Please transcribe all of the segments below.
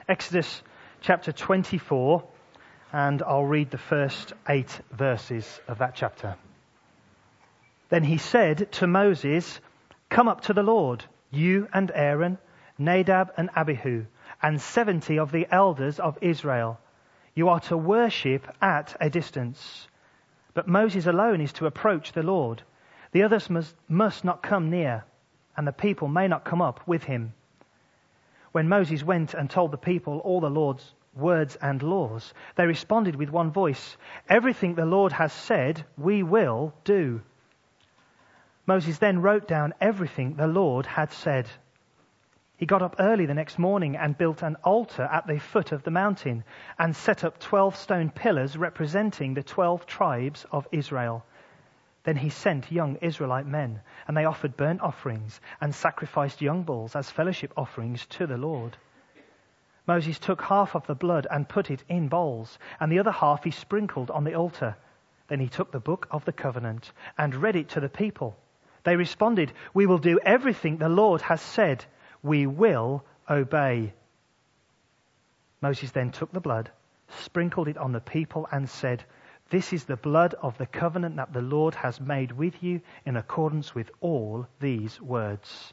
Exodus chapter 24, and I'll read the first 8 verses of that chapter. Then he said to Moses, "Come up to the Lord, you and Aaron, Nadab and Abihu, and 70 of the elders of Israel. You are to worship at a distance. But Moses alone is to approach the Lord. The others must not come near, and the people may not come up with him." When Moses went and told the people all the Lord's words and laws, they responded with one voice, "Everything the Lord has said, we will do." Moses then wrote down everything the Lord had said. He got up early the next morning and built an altar at the foot of the mountain and set up 12 stone pillars representing the 12 tribes of Israel. Then he sent young Israelite men, and they offered burnt offerings and sacrificed young bulls as fellowship offerings to the Lord. Moses took half of the blood and put it in bowls, and the other half he sprinkled on the altar. Then he took the book of the covenant and read it to the people. They responded, "We will do everything the Lord has said. We will obey." Moses then took the blood, sprinkled it on the people, and said, "This is the blood of the covenant that the Lord has made with you in accordance with all these words."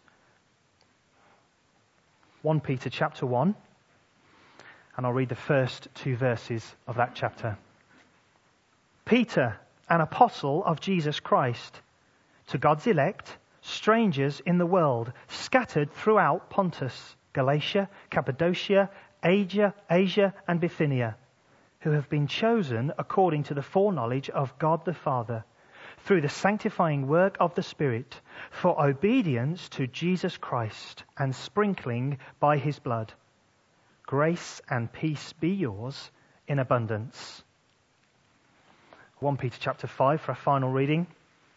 1 Peter chapter 1, and I'll read the first 2 verses of that chapter. Peter, an apostle of Jesus Christ, to God's elect, strangers in the world, scattered throughout Pontus, Galatia, Cappadocia, Asia, and Bithynia, who have been chosen according to the foreknowledge of God the Father, through the sanctifying work of the Spirit, for obedience to Jesus Christ and sprinkling by his blood. Grace and peace be yours in abundance. 1 Peter chapter 5 for our final reading.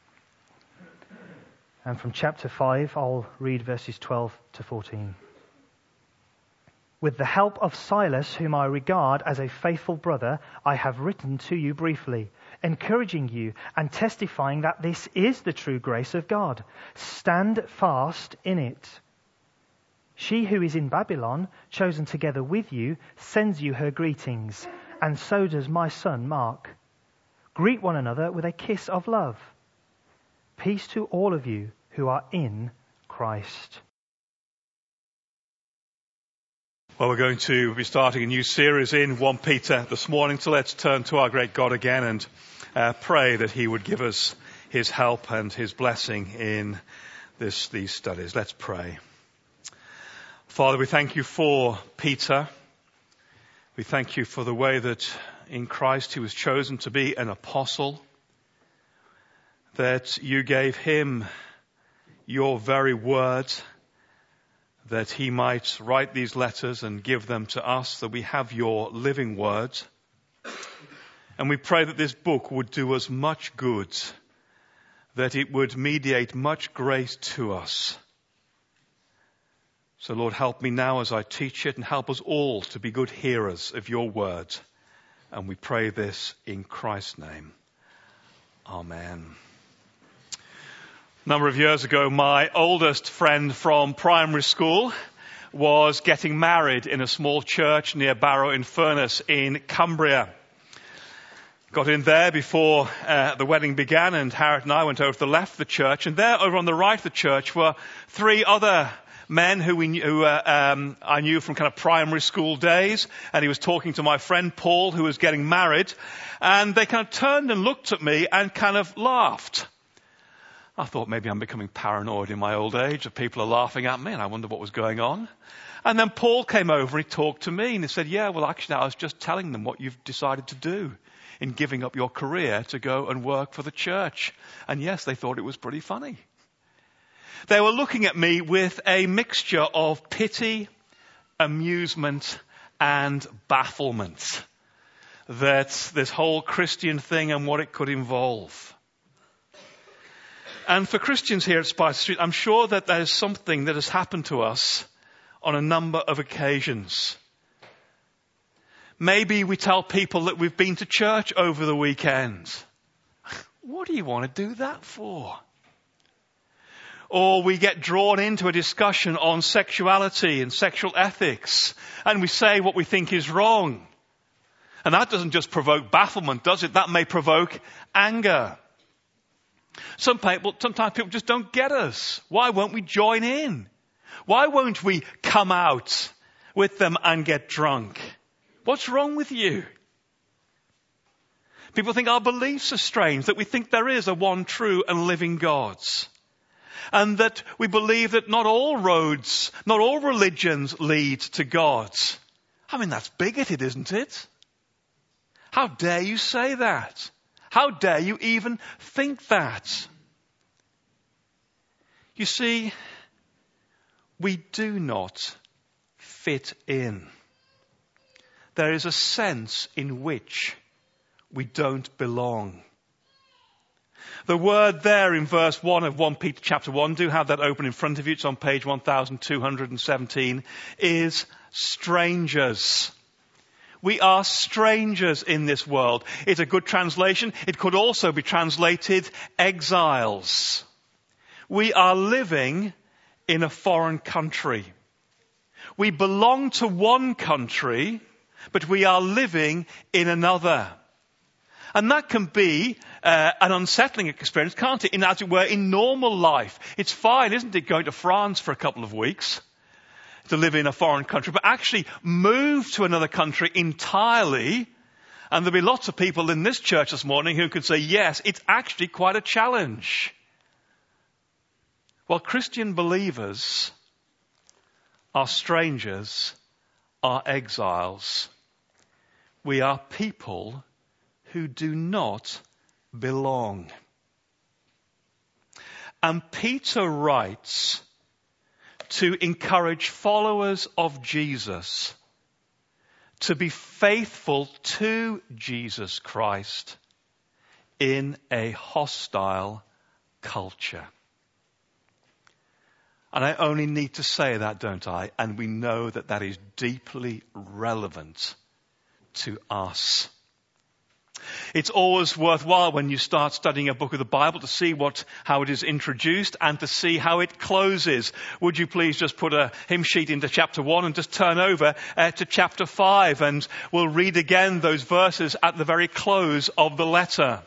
And from chapter 5, I'll read verses 12 to 14. "With the help of Silas, whom I regard as a faithful brother, I have written to you briefly, encouraging you and testifying that this is the true grace of God. Stand fast in it. She who is in Babylon, chosen together with you, sends you her greetings, and so does my son Mark. Greet one another with a kiss of love. Peace to all of you who are in Christ." Well, we're going to be starting a new series in 1 Peter this morning, so let's turn to our great God again and pray that he would give us his help and his blessing in these studies. Let's pray. Father, we thank you for Peter. We thank you for the way that in Christ he was chosen to be an apostle, that you gave him your very word, that he might write these letters and give them to us, that we have your living word. And we pray that this book would do us much good, that it would mediate much grace to us. So Lord, help me now as I teach it, and help us all to be good hearers of your word. And we pray this in Christ's name. Amen. A number of years ago, my oldest friend from primary school was getting married in a small church near Barrow-in-Furness in Cumbria. Got in there before the wedding began, and Harriet and I went over to the left of the church, and there over on the right of the church were 3 other men who I knew from kind of primary school days, and he was talking to my friend Paul, who was getting married, and they kind of turned and looked at me and kind of laughed. I thought maybe I'm becoming paranoid in my old age, that people are laughing at me, and I wonder what was going on. And then Paul came over and he talked to me, and he said, "Yeah, well, actually, I was just telling them what you've decided to do in giving up your career to go and work for the church." And yes, they thought it was pretty funny. They were looking at me with a mixture of pity, amusement, and bafflement, that this whole Christian thing and what it could involve. And for Christians here at Spicer Street, I'm sure that there is something that has happened to us on a number of occasions. Maybe we tell people that we've been to church over the weekend. What do you want to do that for? Or we get drawn into a discussion on sexuality and sexual ethics, and we say what we think is wrong. And that doesn't just provoke bafflement, does it? That may provoke anger. Sometimes people just don't get us. Why won't we join in? Why won't we come out with them and get drunk? What's wrong with you? People think our beliefs are strange, that we think there is a one true and living God. And that we believe that not all roads, not all religions lead to God. I mean, that's bigoted, isn't it? How dare you say that? How dare you even think that? You see, we do not fit in. There is a sense in which we don't belong. The word there in verse 1 of 1 Peter chapter 1, do have that open in front of you, it's on page 1217, is strangers. We are strangers in this world. It's a good translation. It could also be translated exiles. We are living in a foreign country. We belong to one country, but we are living in another. And that can be an unsettling experience, can't it? As it were, in normal life. It's fine, isn't it, going to France for a couple of weeks to live in a foreign country, but actually move to another country entirely. And there'll be lots of people in this church this morning who could say, yes, it's actually quite a challenge. Well, Christian believers are strangers, are exiles. We are people who do not belong. And Peter writes to encourage followers of Jesus to be faithful to Jesus Christ in a hostile culture. And I only need to say that, don't I? And we know that that is deeply relevant to us. It's always worthwhile when you start studying a book of the Bible to see how it is introduced and to see how it closes. Would you please just put a hymn sheet into chapter 1 and just turn over to chapter 5, and we'll read again those verses at the very close of the letter.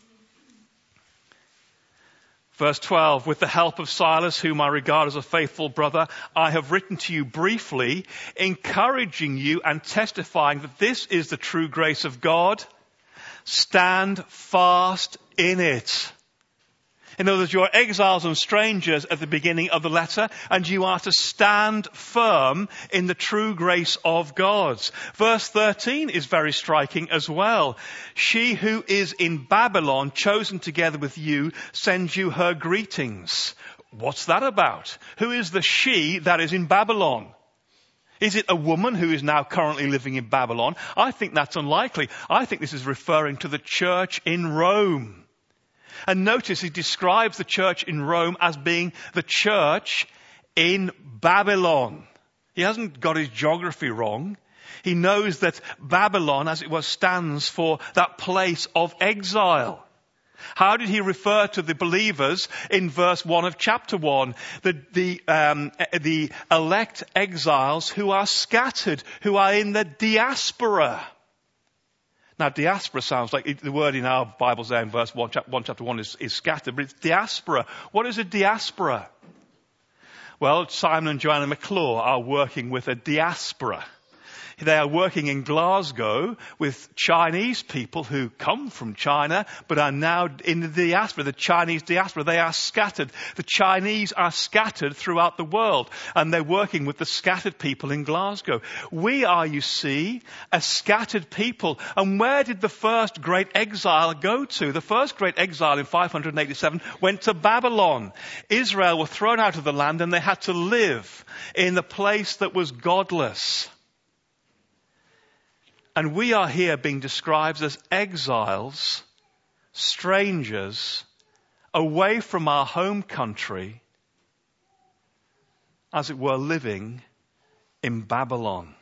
Verse 12, with the help of Silas, whom I regard as a faithful brother, I have written to you briefly, encouraging you and testifying that this is the true grace of God. Stand fast in it. In other words, you are exiles and strangers at the beginning of the letter, and you are to stand firm in the true grace of God. Verse 13 is very striking as well. She who is in Babylon, chosen together with you, sends you her greetings. What's that about? Who is the she that is in Babylon? Is it a woman who is now currently living in Babylon? I think that's unlikely. I think this is referring to the church in Rome. And notice he describes the church in Rome as being the church in Babylon. He hasn't got his geography wrong. He knows that Babylon, as it was, stands for that place of exile. How did he refer to the believers in verse 1 of chapter 1? The elect exiles who are scattered, who are in the diaspora. Now, diaspora sounds like the word in our Bibles there in verse 1, chapter 1 is scattered, but it's diaspora. What is a diaspora? Well, Simon and Joanna McClure are working with a diaspora. They are working in Glasgow with Chinese people who come from China but are now in the diaspora, the Chinese diaspora. They are scattered. The Chinese are scattered throughout the world, and they're working with the scattered people in Glasgow. We are, you see, a scattered people. And where did the first great exile go to? The first great exile in 587 went to Babylon. Israel were thrown out of the land, and they had to live in the place that was godless. And we are here being described as exiles, strangers, away from our home country, as it were, living in Babylon.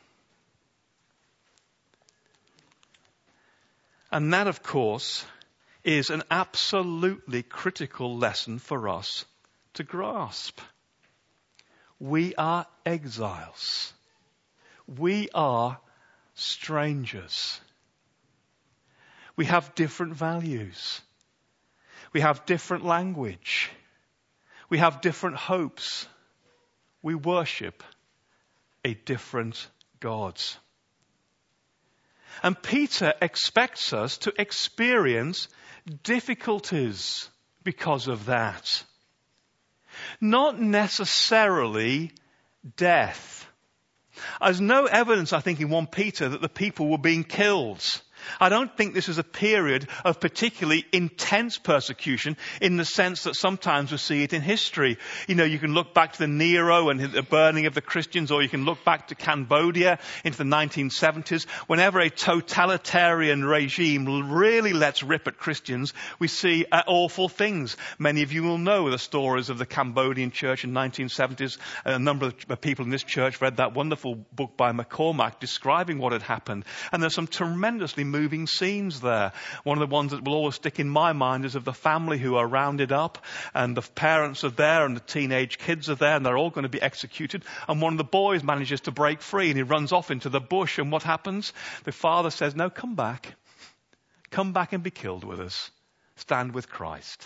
And that, of course, is an absolutely critical lesson for us to grasp. We are exiles. We are strangers. We have different values. We have different language. We have different hopes. We worship a different God. And Peter expects us to experience difficulties because of that. Not necessarily death. There's no evidence, I think, in 1 Peter that the people were being killed. I don't think this is a period of particularly intense persecution in the sense that sometimes we see it in history. You know, you can look back to the Nero and the burning of the Christians, or you can look back to Cambodia into the 1970s. Whenever a totalitarian regime really lets rip at Christians, we see awful things. Many of you will know the stories of the Cambodian church in the 1970s. A number of people in this church read that wonderful book by McCormack describing what had happened. And there's some tremendously moving scenes there. One of the ones that will always stick in my mind is of the family who are rounded up, and the parents are there and the teenage kids are there, and they're all going to be executed. And one of the boys manages to break free, and he runs off into the bush. And what happens? The father says, "No, come back. Come back and be killed with us. Stand with Christ."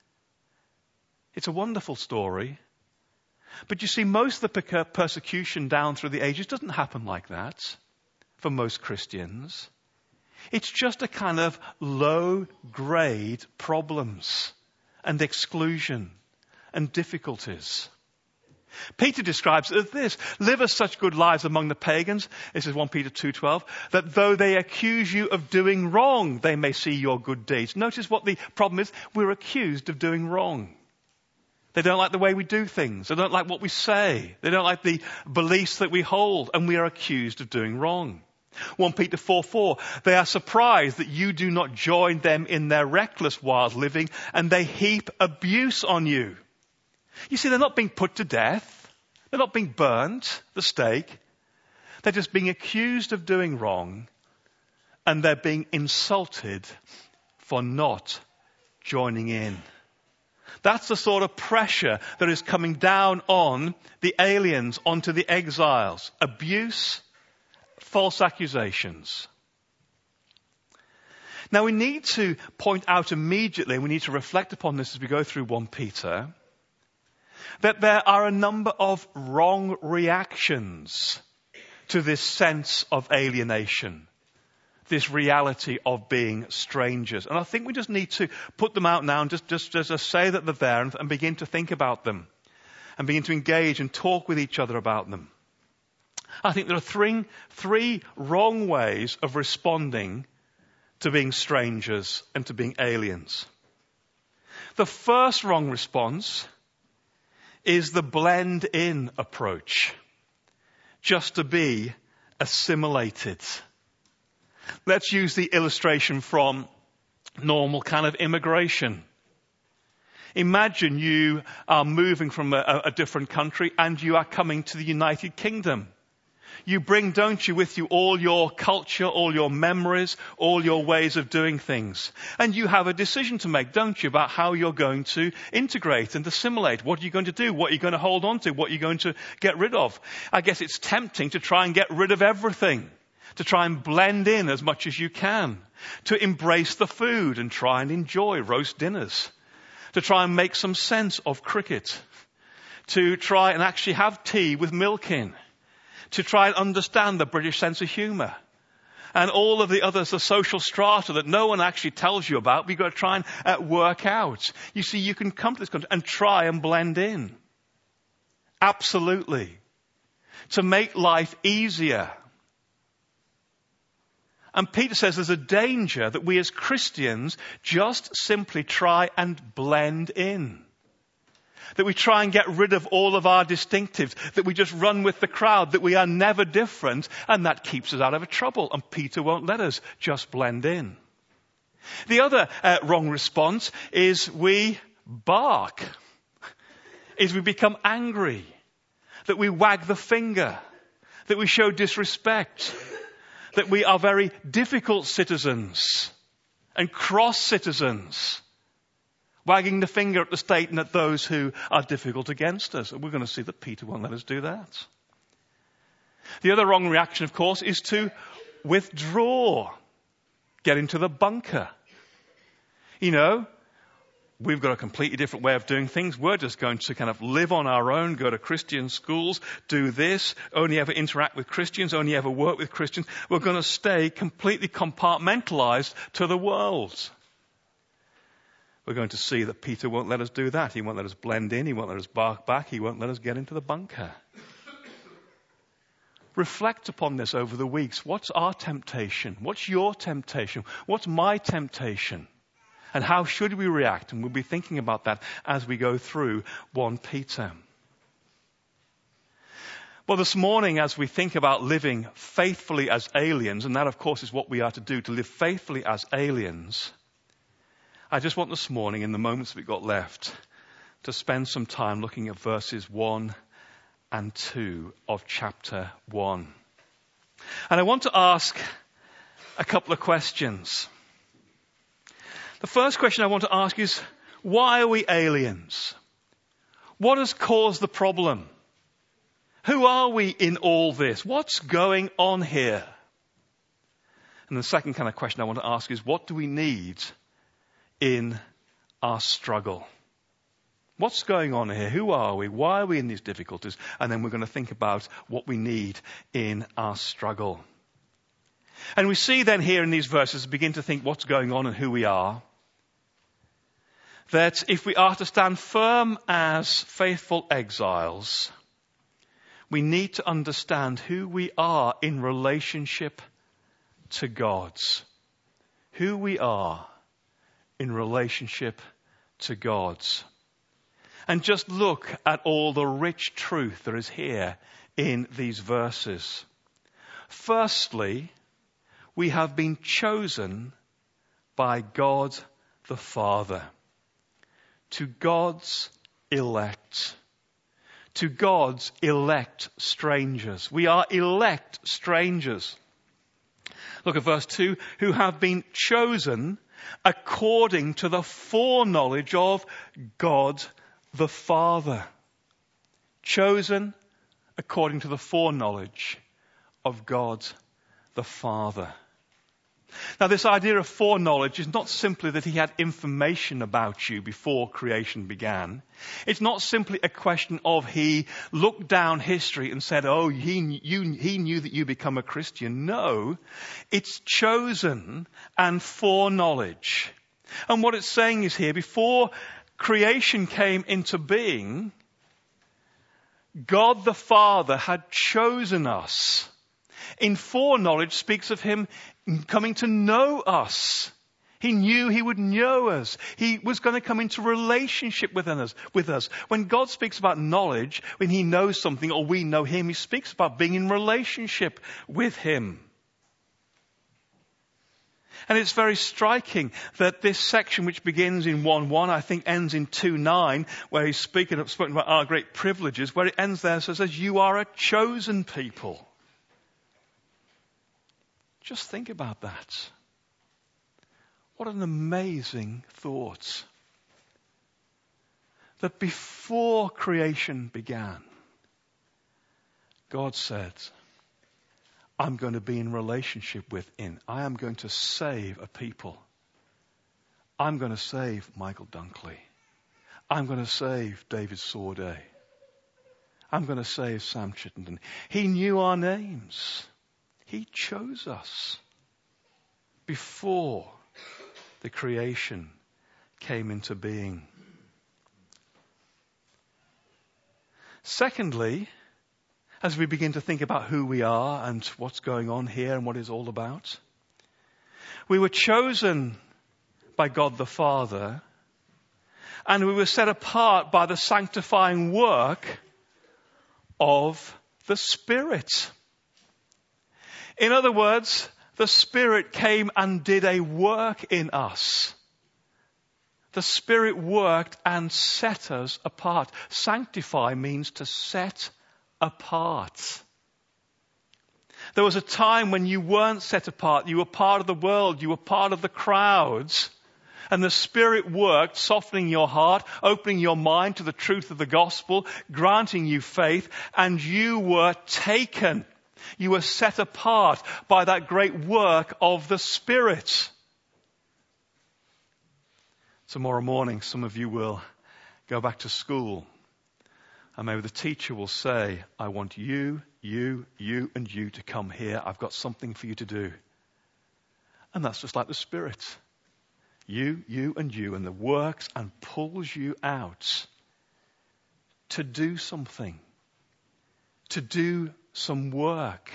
It's a wonderful story. But you see, most of the persecution down through the ages doesn't happen like that for most Christians. It's just a kind of low-grade problems and exclusion and difficulties. Peter describes it as this: live as such good lives among the pagans, this is 1 Peter 2:12, that though they accuse you of doing wrong, they may see your good deeds. Notice what the problem is. We're accused of doing wrong. They don't like the way we do things. They don't like what we say. They don't like the beliefs that we hold, and we are accused of doing wrong. 1 Peter 4:4, they are surprised that you do not join them in their reckless wild living, and they heap abuse on you. You see, they're not being put to death. They're not being burnt at the stake. They're just being accused of doing wrong, and they're being insulted for not joining in. That's the sort of pressure that is coming down on the aliens, onto the exiles. Abuse, false accusations. Now we need to point out immediately, we need to reflect upon this as we go through 1 Peter, that there are a number of wrong reactions to this sense of alienation, this reality of being strangers. And I think we just need to put them out now and just say that they're there and begin to think about them and begin to engage and talk with each other about them. I think there are three wrong ways of responding to being strangers and to being aliens. The first wrong response is the blend-in approach, just to be assimilated. Let's use the illustration from normal kind of immigration. Imagine you are moving from a different country and you are coming to the United Kingdom. You bring, don't you, with you all your culture, all your memories, all your ways of doing things. And you have a decision to make, don't you, about how you're going to integrate and assimilate. What are you going to do? What are you going to hold on to? What are you going to get rid of? I guess it's tempting to try and get rid of everything, to try and blend in as much as you can, to embrace the food and try and enjoy roast dinners, to try and make some sense of cricket, to try and actually have tea with milk in, to try and understand the British sense of humour. And all of the others, the social strata that no one actually tells you about, we've got to try and work out. You see, you can come to this country and try and blend in. Absolutely. To make life easier. And Peter says there's a danger that we as Christians just simply try and blend in. That we try and get rid of all of our distinctives, that we just run with the crowd, that we are never different, and that keeps us out of trouble. And Peter won't let us just blend in. The other wrong response is we bark, is we become angry, that we wag the finger, that we show disrespect, that we are very difficult citizens and cross citizens. wagging the finger at the state and at those who are difficult against us. And we're going to see that Peter won't let us do that. The other wrong reaction, of course, is to withdraw, get into the bunker. We've got a completely different way of doing things. We're just going to kind of live on our own, go to Christian schools, do this, only ever interact with Christians, only ever work with Christians. We're going to stay completely compartmentalized to the world. We're going to see that Peter won't let us do that. He won't let us blend in. He won't let us bark back. He won't let us get into the bunker. Reflect upon this over the weeks. What's our temptation? What's your temptation? What's my temptation? And how should we react? And we'll be thinking about that as we go through 1 Peter. Well, this morning, as we think about living faithfully as aliens, and that, of course, is what we are to do, to live faithfully as aliens, I just want this morning, in the moments we've got left, to spend some time looking at verses 1 and 2 of chapter 1. And I want to ask a couple of questions. The first question I want to ask is, why are we aliens? What has caused the problem? Who are we in all this? What's going on here? And the second kind of question I want to ask is, what do we need in our struggle? What's going on here? Who are we? Why are we in these difficulties? And then we're going to think about what we need in our struggle. And we see then here in these verses, begin to think what's going on and who we are, that if we are to stand firm as faithful exiles, we need to understand who we are in relationship to God. Who we are in relationship to God. And just look at all the rich truth there is here in these verses. Firstly, we have been chosen by God the Father. To God's elect. To God's elect strangers. We are elect strangers. Look at verse 2. Who have been chosen according to the foreknowledge of God the Father. Chosen according to the foreknowledge of God the Father. Now, this idea of foreknowledge is not simply that he had information about you before creation began. It's not simply a question of he looked down history and said, oh, he knew that you become a Christian. No, it's chosen and foreknowledge. And what it's saying is here, before creation came into being, God the Father had chosen us. In foreknowledge speaks of him coming to know us. He knew he would know us. He was going to come into relationship with us. When God speaks about knowledge, when he knows something or we know him, he speaks about being in relationship with him. And it's very striking that this section, which begins in 1:1, I think ends in 2:9, where he's spoken about our great privileges, where it ends there, so it says, you are a chosen people. Just think about that. What an amazing thought. That before creation began, God said, I'm going to be in relationship with I am going to save a people. I'm going to save Michael Dunkley. I'm going to save David Sorday. I'm going to save Sam Chittenden. He knew our names. He chose us before the creation came into being. Secondly, as we begin to think about who we are and what's going on here and what it's all about, we were chosen by God the Father, and we were set apart by the sanctifying work of the Spirit. In other words, the Spirit came and did a work in us. The Spirit worked and set us apart. Sanctify means to set apart. There was a time when you weren't set apart. You were part of the world. You were part of the crowds. And the Spirit worked, softening your heart, opening your mind to the truth of the gospel, granting you faith, and you were taken. You were set apart by that great work of the Spirit. Tomorrow morning, some of you will go back to school. And maybe the teacher will say, I want you, and you to come here. I've got something for you to do. And that's just like the Spirit. You, and you, and the works and pulls you out to do something, to do some work.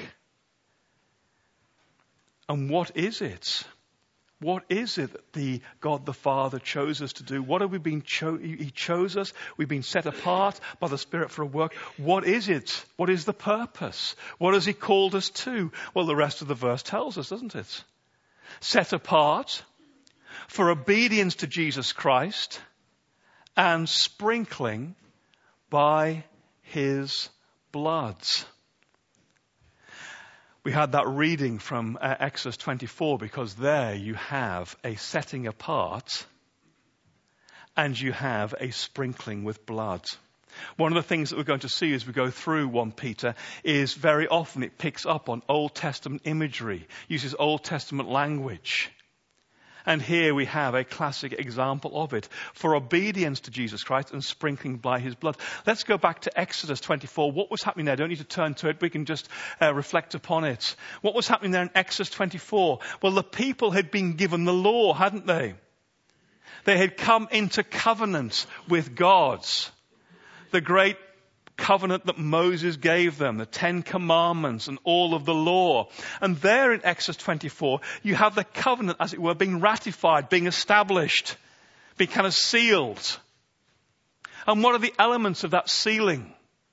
And what is it? What is it that the God the Father chose us to do? What have we been He chose us. We've been set apart by the Spirit for a work. What is it? What is the purpose? What has He called us to? Well, the rest of the verse tells us, doesn't it? Set apart for obedience to Jesus Christ and sprinkling by His blood. We had that reading from Exodus 24 because there you have a setting apart and you have a sprinkling with blood. One of the things that we're going to see as we go through 1 Peter is very often it picks up on Old Testament imagery, uses Old Testament language. And here we have a classic example of it. For obedience to Jesus Christ and sprinkling by His blood. Let's go back to Exodus 24. What was happening there? I don't need to turn to it. We can just reflect upon it. What was happening there in Exodus 24? Well, the people had been given the law, hadn't they? They had come into covenant with God. The great covenant that Moses gave them, the 10 Commandments and all of the law. And there in Exodus 24, you have the covenant, as it were, being ratified, being established, being kind of sealed. And what are the elements of that sealing?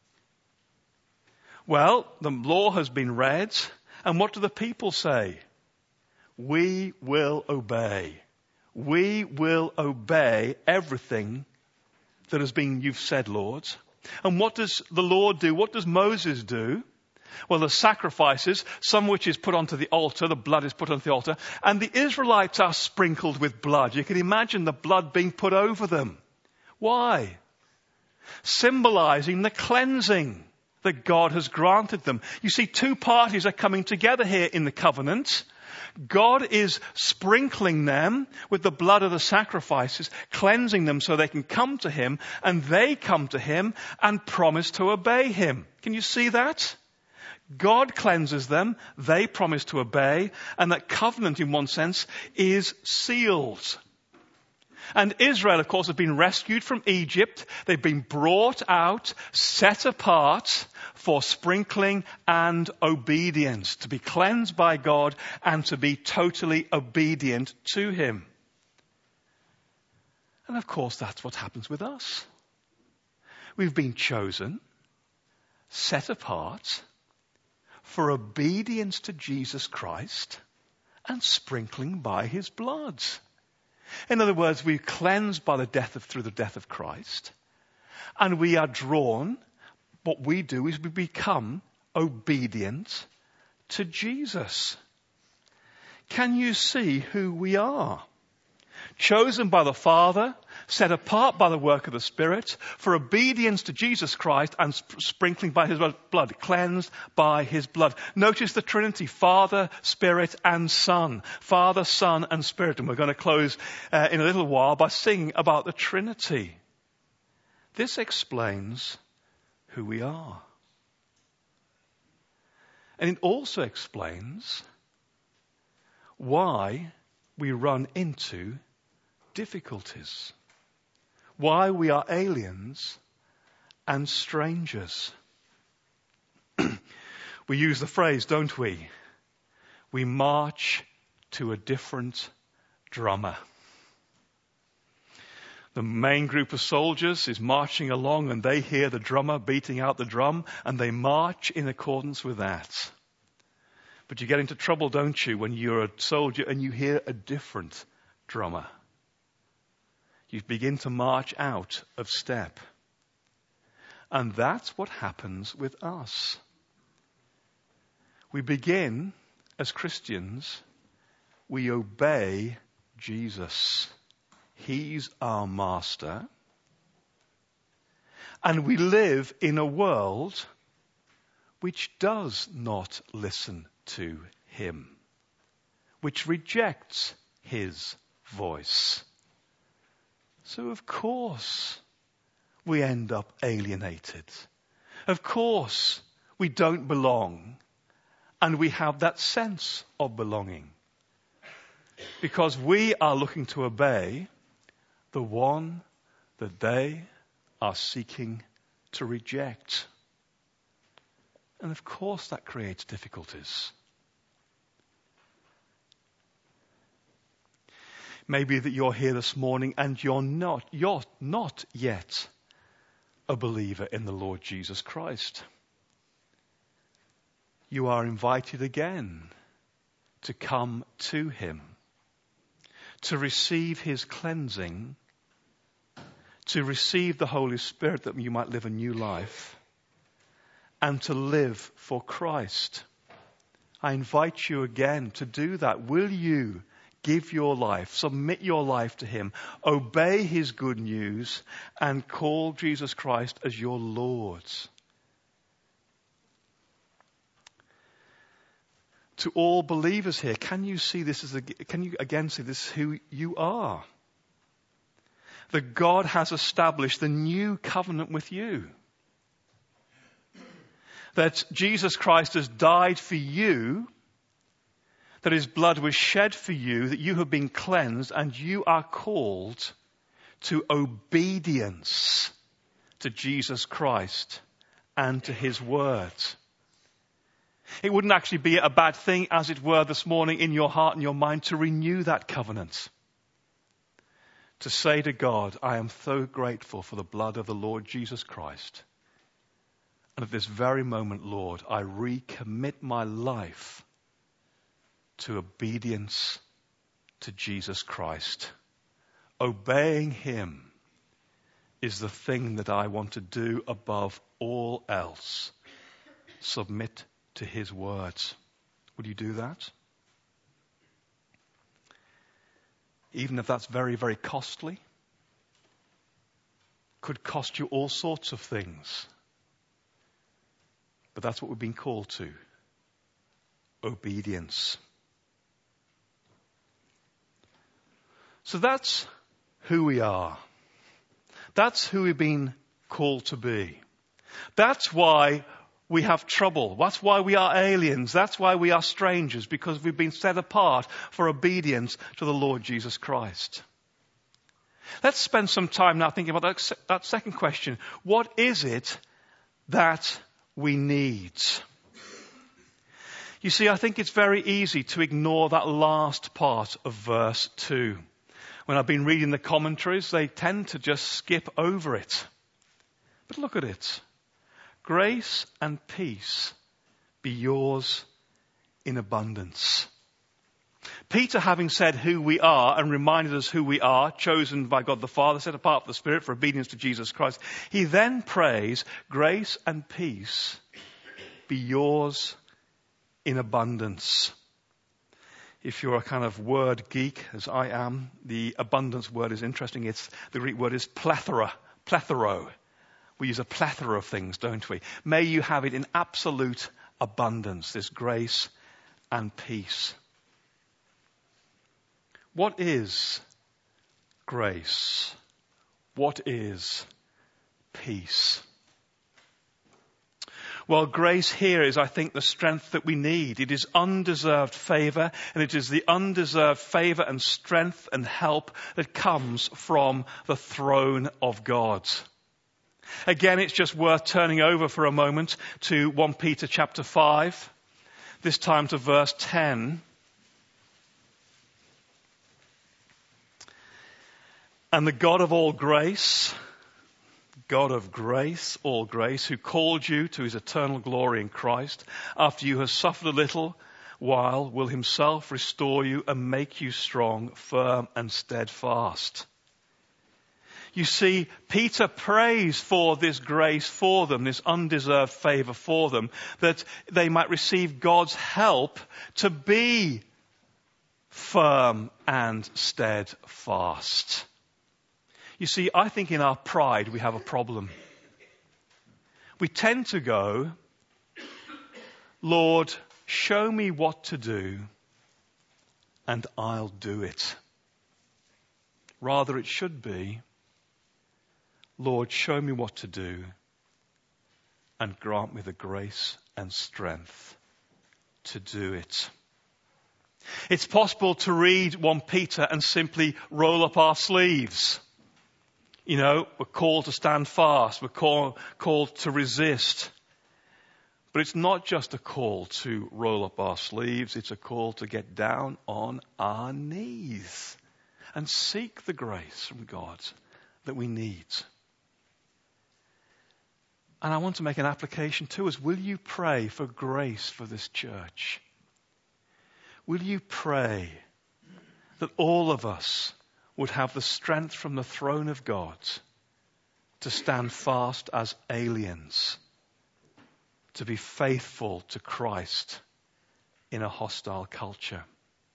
Well, the law has been read, and what do the people say? We will obey. We will obey everything that has been, you've said, Lord. And what does the Lord do? What does Moses do? Well, the sacrifices, some which is put onto the altar, the blood is put onto the altar, and the Israelites are sprinkled with blood. You can imagine the blood being put over them. Why? Symbolizing the cleansing that God has granted them. You see, two parties are coming together here in the covenant. God is sprinkling them with the blood of the sacrifices, cleansing them so they can come to Him, and they come to Him and promise to obey Him. Can you see that? God cleanses them, they promise to obey, and that covenant in one sense is sealed. And Israel, of course, have been rescued from Egypt. They've been brought out, set apart for sprinkling and obedience, to be cleansed by God and to be totally obedient to Him. And of course, that's what happens with us. We've been chosen, set apart for obedience to Jesus Christ and sprinkling by His blood. In other words, we're cleansed by through the death of Christ, and we are drawn. What we do is we become obedient to Jesus. Can you see who we are? Chosen by the Father, set apart by the work of the Spirit, for obedience to Jesus Christ and sprinkling by His blood, cleansed by His blood. Notice the Trinity, Father, Spirit and Son. Father, Son and Spirit. And we're going to close in a little while by singing about the Trinity. This explains who we are. And it also explains why we run into difficulties. Why we are aliens and strangers. We use the phrase, don't we? We march to a different drummer. The main group of soldiers is marching along and they hear the drummer beating out the drum and they march in accordance with that. But you get into trouble, don't you, when you're a soldier and you hear a different drummer. You begin to march out of step. And that's what happens with us. We begin, as Christians, we obey Jesus. He's our master. And we live in a world which does not listen to him, which rejects his voice. So of course we end up alienated. Of course we don't belong, and we have that sense of belonging, because we are looking to obey the one that they are seeking to reject. And of course that creates difficulties. Maybe that you're here this morning and you're not yet a believer in the Lord Jesus Christ. You are invited again to come to him, to receive his cleansing, to receive the Holy Spirit that you might live a new life, and to live for Christ. I invite you again to do that. Will you give your life, submit your life to him, obey his good news, and call Jesus Christ as your Lord? To all believers here, can you see this can you again see this is who you are? That God has established the new covenant with you. That Jesus Christ has died for you, that his blood was shed for you, that you have been cleansed, and you are called to obedience to Jesus Christ and to his word. It wouldn't actually be a bad thing, as it were, this morning in your heart and your mind to renew that covenant. To say to God, I am so grateful for the blood of the Lord Jesus Christ. And at this very moment, Lord, I recommit my life to obedience to Jesus Christ. Obeying him is the thing that I want to do above all else. Submit to his words. Would you do that? Even if that's very, very costly. Could cost you all sorts of things. But that's what we've been called to. Obedience. So that's who we are. That's who we've been called to be. That's why we have trouble. That's why we are aliens. That's why we are strangers, because we've been set apart for obedience to the Lord Jesus Christ. Let's spend some time now thinking about that second question. What is it that we need? You see, I think it's very easy to ignore that last part of verse 2. When I've been reading the commentaries, they tend to just skip over it. But look at it. Grace and peace be yours in abundance. Peter, having said who we are and reminded us who we are, chosen by God the Father, set apart for the Spirit for obedience to Jesus Christ, he then prays, grace and peace be yours in abundance. If you're a kind of word geek, as I am, the abundance word is interesting. The Greek word is plethoro. We use a plethora of things, don't we? May you have it in absolute abundance, this grace and peace. What is grace? What is peace? Well, grace here is, I think, the strength that we need. It is undeserved favor, and it is the undeserved favor and strength and help that comes from the throne of God. Again, it's just worth turning over for a moment to 1 Peter chapter 5, this time to verse 10. And the God of all grace, all grace, who called you to his eternal glory in Christ, after you have suffered a little while, will himself restore you and make you strong, firm and steadfast. You see, Peter prays for this grace for them, this undeserved favor for them, that they might receive God's help to be firm and steadfast. You see, I think in our pride we have a problem. We tend to go, Lord, show me what to do and I'll do it. Rather, it should be, Lord, show me what to do and grant me the grace and strength to do it. It's possible to read 1 Peter and simply roll up our sleeves. You know, we're called to stand fast. We're called to resist. But it's not just a call to roll up our sleeves. It's a call to get down on our knees and seek the grace from God that we need. And I want to make an application to us. Will you pray for grace for this church? Will you pray that all of us would have the strength from the throne of God to stand fast as aliens, to be faithful to Christ in a hostile culture?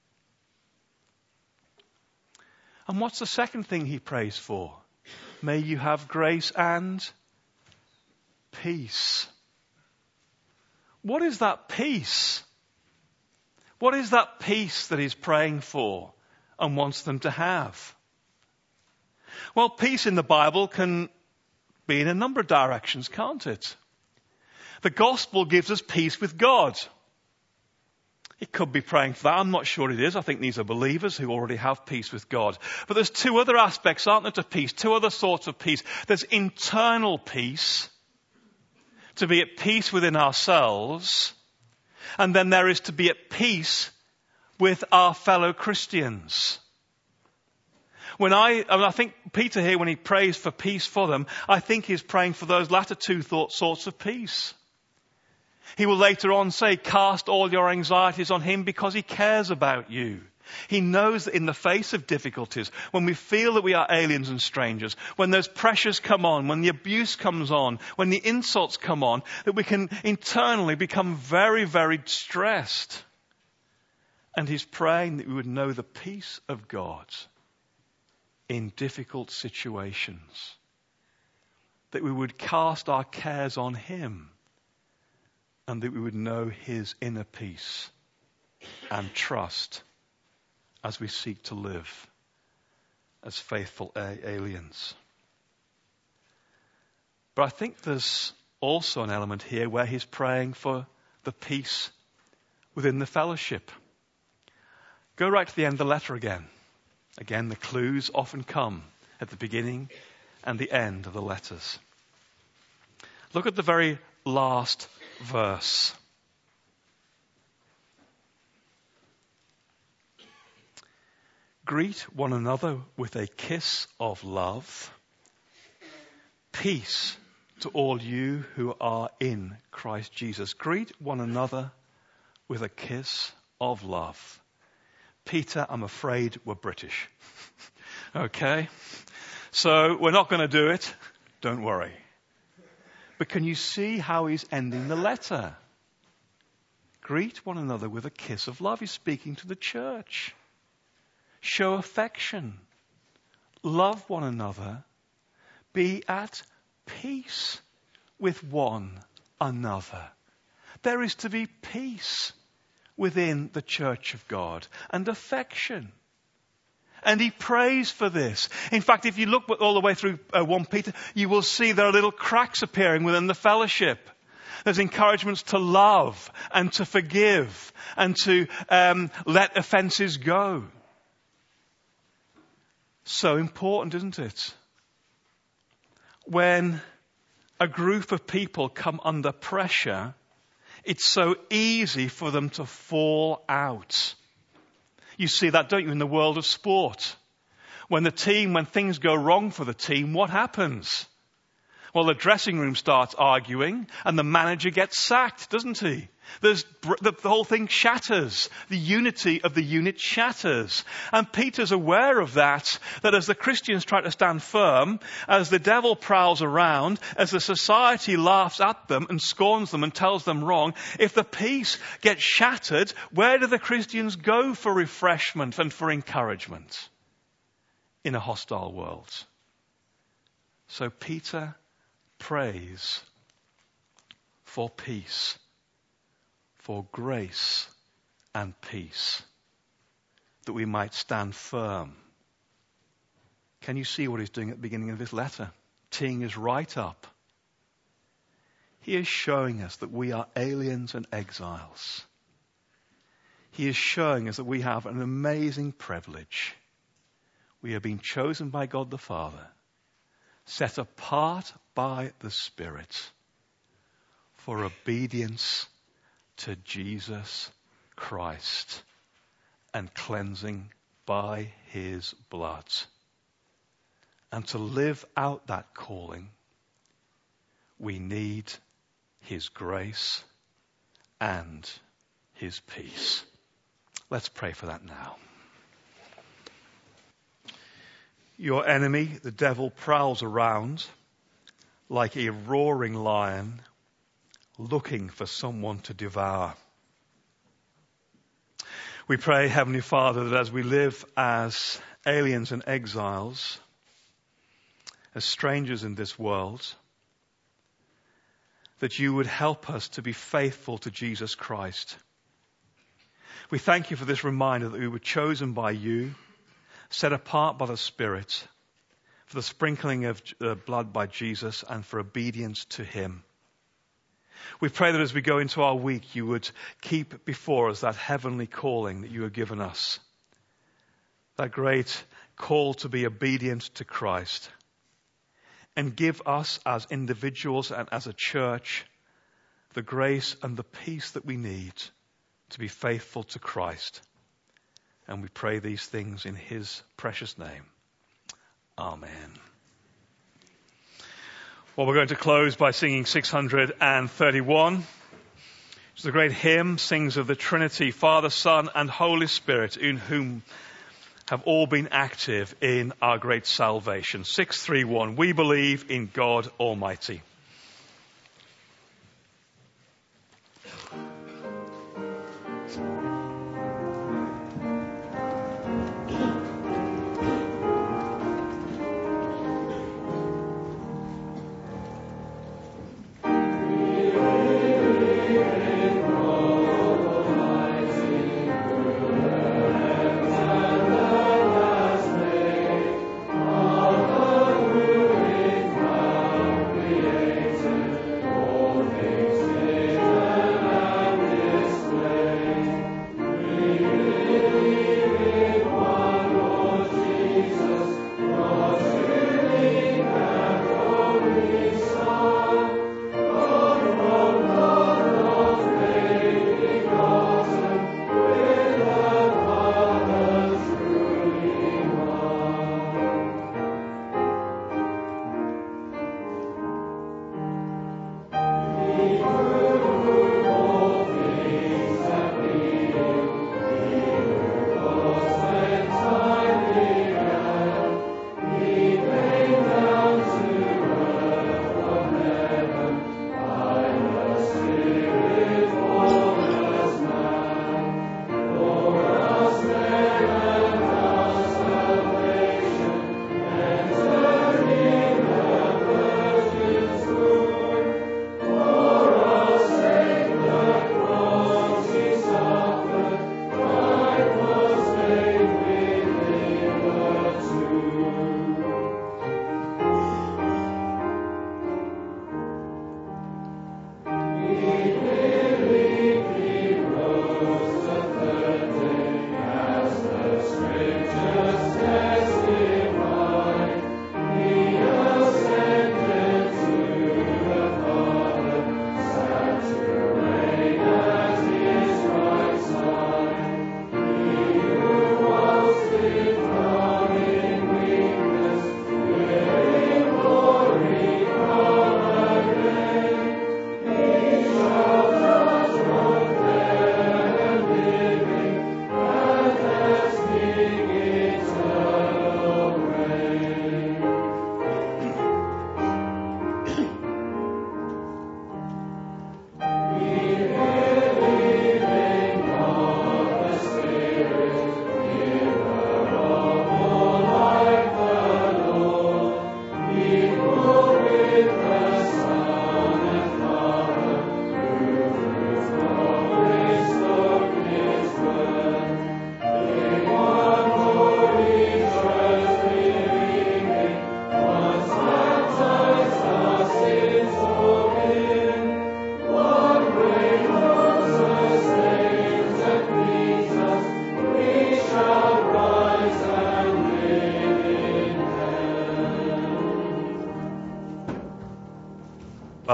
And what's the second thing he prays for? May you have grace and peace. What is that peace? What is that peace that he's praying for and wants them to have? Well, peace in the Bible can be in a number of directions, can't it? The gospel gives us peace with God. It could be praying for that. I'm not sure it is. I think these are believers who already have peace with God. But there's two other aspects, aren't there, to peace? Two other sorts of peace. There's internal peace, to be at peace within ourselves. And then there is to be at peace with our fellow Christians. I think Peter here, when he prays for peace for them, I think he's praying for those latter two sorts of peace. He will later on say, cast all your anxieties on him because he cares about you. He knows that in the face of difficulties, when we feel that we are aliens and strangers, when those pressures come on, when the abuse comes on, when the insults come on, that we can internally become very, very stressed. And he's praying that we would know the peace of God in difficult situations. That we would cast our cares on him and that we would know his inner peace and trust as we seek to live as faithful aliens. But I think there's also an element here where he's praying for the peace within the fellowship. Go right to the end of the letter again. Again, the clues often come at the beginning and the end of the letters. Look at the very last verse. Greet one another with a kiss of love. Peace to all you who are in Christ Jesus. Greet one another with a kiss of love. Peter, I'm afraid we're British. Okay? So we're not going to do it. Don't worry. But can you see how he's ending the letter? Greet one another with a kiss of love. He's speaking to the church. Show affection. Love one another. Be at peace with one another. There is to be peace within the church of God and affection. And he prays for this. In fact, if you look all the way through 1 Peter, you will see there are little cracks appearing within the fellowship. There's encouragements to love and to forgive and to let offences go. So important, isn't it? When a group of people come under pressure, it's so easy for them to fall out. You see that, don't you, in the world of sport? When things go wrong for the team, what happens? Well, the dressing room starts arguing and the manager gets sacked, doesn't he? The whole thing shatters. The unity of the unit shatters. And Peter's aware of that as the Christians try to stand firm, as the devil prowls around, as the society laughs at them and scorns them and tells them wrong, if the peace gets shattered, where do the Christians go for refreshment and for encouragement in a hostile world? So Peter prays for peace, for grace and peace, that we might stand firm. Can you see what he's doing at the beginning of his letter? Teeing us right up. He is showing us that we are aliens and exiles. He is showing us that we have an amazing privilege. We have been chosen by God the Father, set apart by the Spirit for obedience to Jesus Christ and cleansing by his blood. And to live out that calling, we need his grace and his peace. Let's pray for that now. Your enemy, the devil, prowls around like a roaring lion looking for someone to devour. We pray, Heavenly Father, that as we live as aliens and exiles, as strangers in this world, that you would help us to be faithful to Jesus Christ. We thank you for this reminder that we were chosen by you, set apart by the Spirit, for the sprinkling of blood by Jesus and for obedience to him. We pray that as we go into our week, you would keep before us that heavenly calling that you have given us, that great call to be obedient to Christ, and give us as individuals and as a church the grace and the peace that we need to be faithful to Christ. And we pray these things in his precious name. Amen. Well, we're going to close by singing 631. Which is a great hymn, sings of the Trinity, Father, Son, and Holy Spirit, in whom have all been active in our great salvation. 631. We believe in God Almighty. Yeah.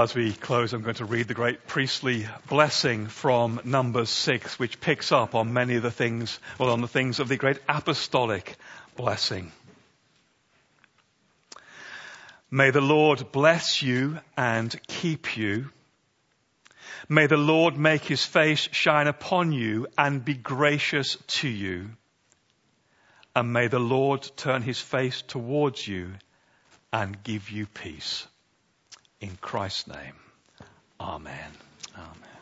As we close, I'm going to read the great priestly blessing from Numbers 6, which picks up on many of the things, on the things of the great apostolic blessing. May the Lord bless you and keep you. May the Lord make his face shine upon you and be gracious to you. And may the Lord turn his face towards you and give you peace. In Christ's name, amen. Amen.